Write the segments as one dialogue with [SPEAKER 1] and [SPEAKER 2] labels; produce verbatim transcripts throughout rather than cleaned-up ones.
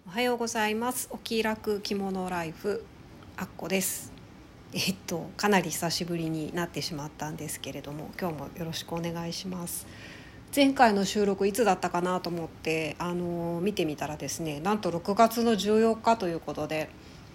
[SPEAKER 1] おはようございます。お気楽着物ライフあっこです。えっとかなり久しぶりになってしまったんですけれども、今日もよろしくお願いします。前回の収録いつだったかなと思ってあの見てみたらですね、なんとろくがつのじゅうよっかということで、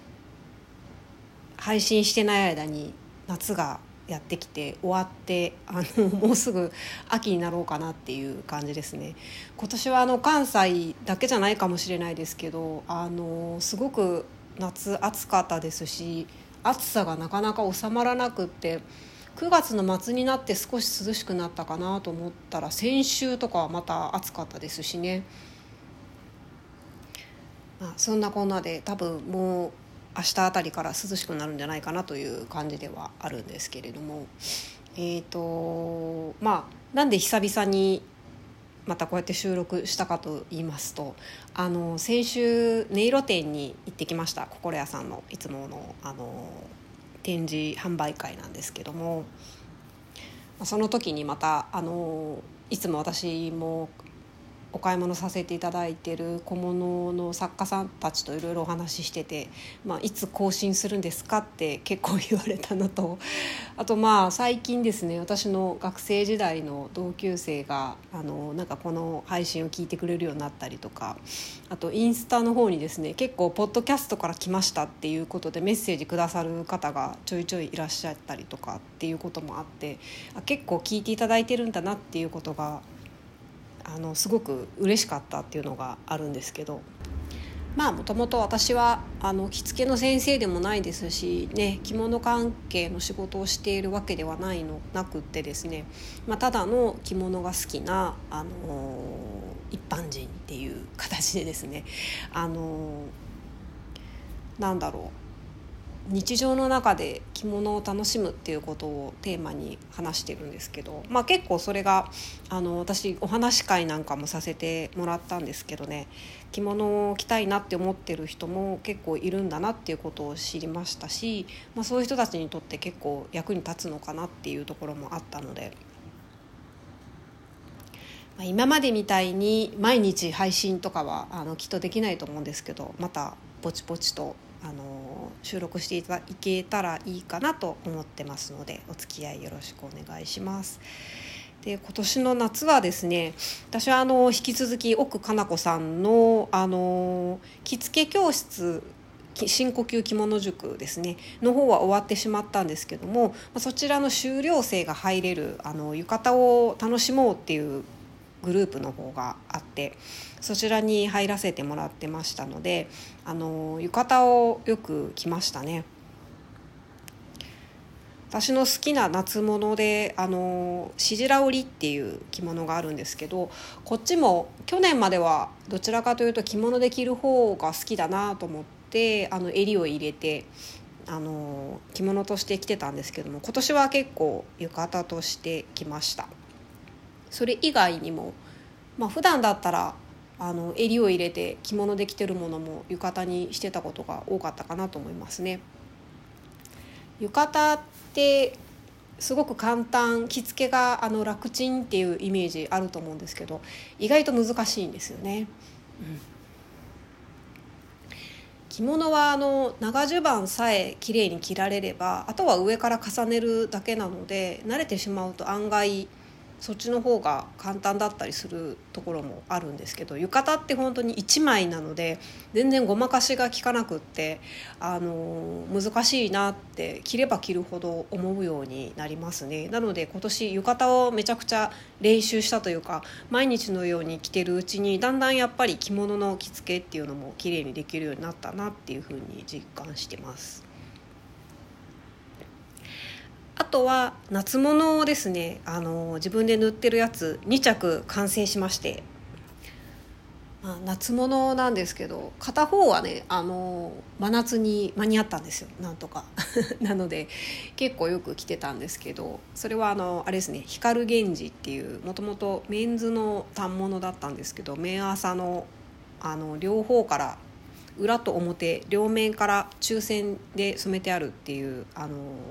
[SPEAKER 1] 配信してない間に夏がやってきて終わって、あのもうすぐ秋になろうかなっていう感じですね。今年はあの関西だけじゃないかもしれないですけど、あのすごく夏暑かったですし、暑さがなかなか収まらなくって、くがつの末になって少し涼しくなったかなと思ったら、先週とかはまた暑かったですしね。まあ、そんなこんなで多分もう明日あたりから涼しくなるんじゃないかなという感じではあるんですけれども、えーとまあなんで久々にまたこうやって収録したかと言いますと、あの先週音色店に行ってきました。心屋さんのいつもの、あの展示販売会なんですけども、その時にまたあのいつも私もお買い物させていただいている小物の作家さんたちといろいろお話ししてて、まあ、いつ更新するんですかって結構言われたのと、あとまあ最近ですね、私の学生時代の同級生があのなんかこの配信を聞いてくれるようになったりとか、あとインスタの方にですね、結構ポッドキャストから来ましたっていうことでメッセージくださる方がちょいちょいいらっしゃったりとかっていうこともあって、あ結構聞いていただいてるんだなっていうことがあのすごく嬉しかったっていうのがあるんですけど、まあもともと私はあの着付けの先生でもないですしね、着物関係の仕事をしているわけではないのなくってですね、まあ、ただの着物が好きな、あの一般人っていう形でですね、あのなんだろう日常の中で着物を楽しむっていうことをテーマに話してるんですけど、まあ、結構それがあの私お話し会なんかもさせてもらったんですけどね、着物を着たいなって思ってる人も結構いるんだなっていうことを知りましたし、まあ、そういう人たちにとって結構役に立つのかなっていうところもあったので、まあ、今までみたいに毎日配信とかはあのきっとできないと思うんですけど、またぼちぼちとあの収録していただけたらいいかなと思ってますので、お付き合いよろしくお願いします。で今年の夏はですね、私はあの引き続き奥かな子さんのあの着付け教室新呼吸着物塾ですねの方は終わってしまったんですけども、そちらの修了生が入れるあの浴衣を楽しもうっていうグループの方があって、そちらに入らせてもらってましたので、あの浴衣をよく着ましたね。私の好きな夏物であのしじら織りっていう着物があるんですけど、こっちも去年まではどちらかというと着物で着る方が好きだなと思って、あの襟を入れてあの着物として着てたんですけども、今年は結構浴衣として着ました。それ以外にも、まあ、普段だったらあの襟を入れて着物で着てるものも浴衣にしてたことが多かったかなと思いますね。浴衣ってすごく簡単、着付けがあの楽ちんっていうイメージあると思うんですけど、意外と難しいんですよね。うん、着物はあの長襦袢さえ綺麗に着られれば、あとは上から重ねるだけなので、慣れてしまうと案外そっちの方が簡単だったりするところもあるんですけど、浴衣って本当にいちまいなので全然ごまかしが効かなくって、あの難しいなって着れば着るほど思うようになりますね。なので今年浴衣をめちゃくちゃ練習したというか、毎日のように着てるうちにだんだんやっぱり着物の着付けっていうのも綺麗にできるようになったなっていうふうに実感してます。あとは夏物ですね、あの自分で塗ってるやつにちゃく完成しまして、まあ、夏物なんですけど、片方はねあの真夏に間に合ったんですよ、なんとかなので結構よく着てたんですけど、それはあのあれですね、光源氏っていうもともとメンズの反物だったんですけど、面朝のあの両方から裏と表両面から中線で染めてあるっていうあの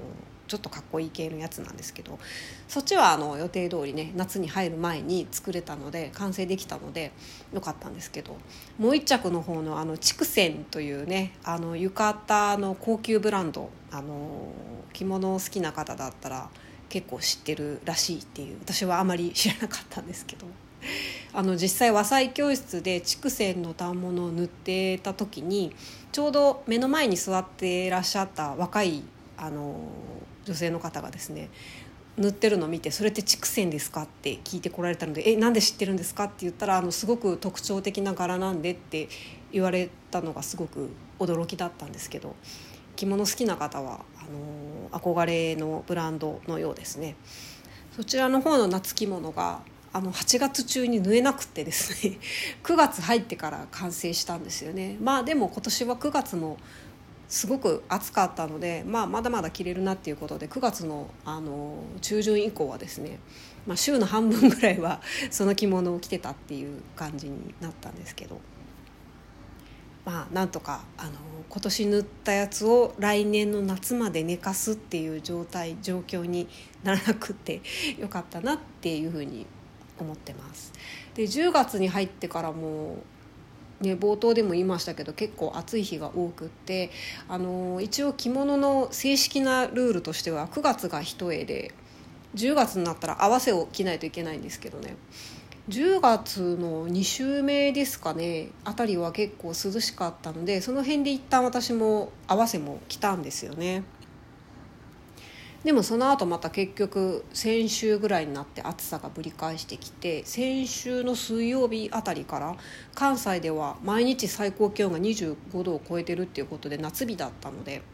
[SPEAKER 1] ちょっとかっこいい系のやつなんですけど、そっちはあの予定通りね夏に入る前に作れたので完成できたのでよかったんですけど、もう一着の方のあの筑前というねあの浴衣の高級ブランド、あの着物好きな方だったら結構知ってるらしいっていう、私はあまり知らなかったんですけど、あの実際和裁教室で筑前の反物を塗ってた時にちょうど目の前に座っていらっしゃった若いあの女性の方がですね塗ってるのを見て、それって筑前ですかって聞いてこられたので、えなんで知ってるんですかって言ったら、あのすごく特徴的な柄なんでって言われたのがすごく驚きだったんですけど、着物好きな方はあの憧れのブランドのようですね。そちらの方の夏着物があのはちがつ中に縫えなくてですねくがつ入ってから完成したんですよね。まあでも今年はくがつもすごく暑かったので、まあ、まだまだ着れるなっていうことでくがつの、あの中旬以降はですね、まあ、週の半分ぐらいはその着物を着てたっていう感じになったんですけど、まあなんとかあの今年塗ったやつを来年の夏まで寝かすっていう状態状況にならなくてよかったなっていうふうに思ってます。でじゅうがつに入ってからもね、冒頭でも言いましたけど結構暑い日が多くって、あの一応着物の正式なルールとしてはくがつが一重でじゅうがつになったら合わせを着ないといけないんですけどね、じゅうがつのに週目ですかねあたりは結構涼しかったので、その辺で一旦私も合わせも着たんですよね。でもその後また結局先週ぐらいになって暑さがぶり返してきて、先週の水曜日あたりから関西では毎日最高気温がにじゅうごどを超えてるっていうことで夏日だったので、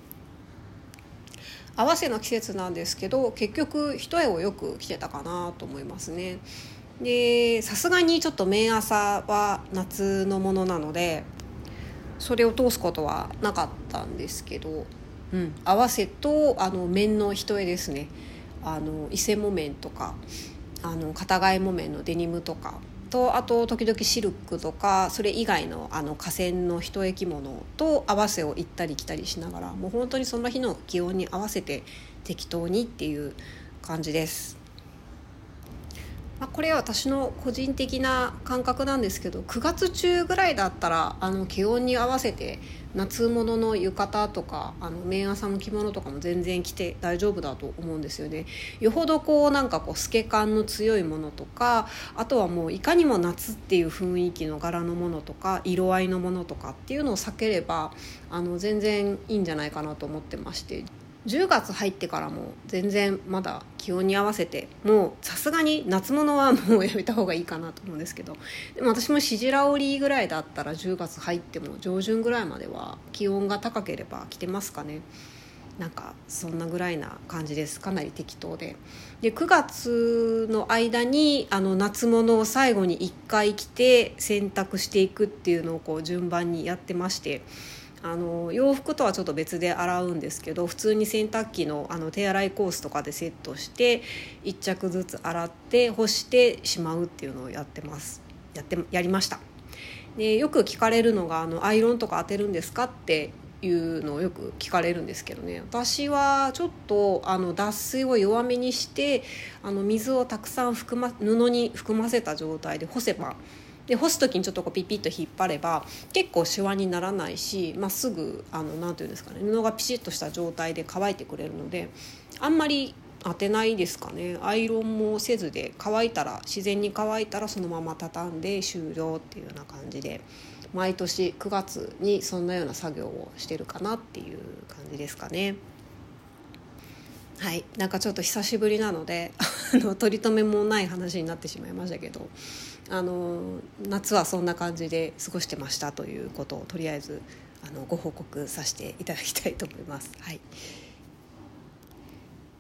[SPEAKER 1] 合わせの季節なんですけど結局一重をよく着てたかなと思いますね。でさすがにちょっと綿朝は夏のものなのでそれを通すことはなかったんですけど、うん、合わせとあの綿の一重ですね、あの伊勢木綿とかあの片貝木綿のデニムとかと、あと時々シルクとかそれ以外のあの河川の一重着物と合わせを行ったり来たりしながら、もう本当にその日の気温に合わせて適当にっていう感じです。まあ、これは私の個人的な感覚なんですけど、くがつ中ぐらいだったらあの気温に合わせて夏物の浴衣とかあの綿朝の着物とかも全然着て大丈夫だと思うんですよね。よほどこうなんかこう透け感の強いものとか、あとはもういかにも夏っていう雰囲気の柄のものとか色合いのものとかっていうのを避ければあの全然いいんじゃないかなと思ってまして、じゅうがつ入ってからも全然まだ気温に合わせて、もうさすがに夏物はもうやめた方がいいかなと思うんですけど、でも私もしじら織りぐらいだったらじゅうがつ入っても上旬ぐらいまでは気温が高ければ着てますかね。なんかそんなぐらいな感じです。かなり適当で、でくがつの間にあの夏物を最後にいっかい着て洗濯していくっていうのをこう順番にやってまして、あの洋服とはちょっと別で洗うんですけど、普通に洗濯機 の, あの手洗いコースとかでセットしていっ着ずつ洗って干してしまうっていうのをやってますやってやりました。でよく聞かれるのがあのアイロンとか当てるんですかっていうのをよく聞かれるんですけどね、私はちょっとあの脱水を弱めにしてあの水をたくさん含、ま、布に含ませた状態で干せば、で干す時にちょっとこうピピッと引っ張れば結構シワにならないし、まあ、すぐあのなんていうんですかね、布がピシッとした状態で乾いてくれるのであんまり当てないですかね。アイロンもせずで乾いたら自然に乾いたらそのまま畳んで終了っていうような感じで、毎年くがつにそんなような作業をしてるかなっていう感じですかね。はい、なんかちょっと久しぶりなのであの取り留めもない話になってしまいましたけど、あの夏はそんな感じで過ごしてましたということをとりあえずあのご報告させていただきたいと思います。はい、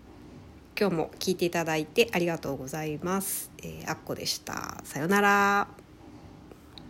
[SPEAKER 1] 今日も聞いていただいてありがとうございます。えー、あっこでした。さよなら。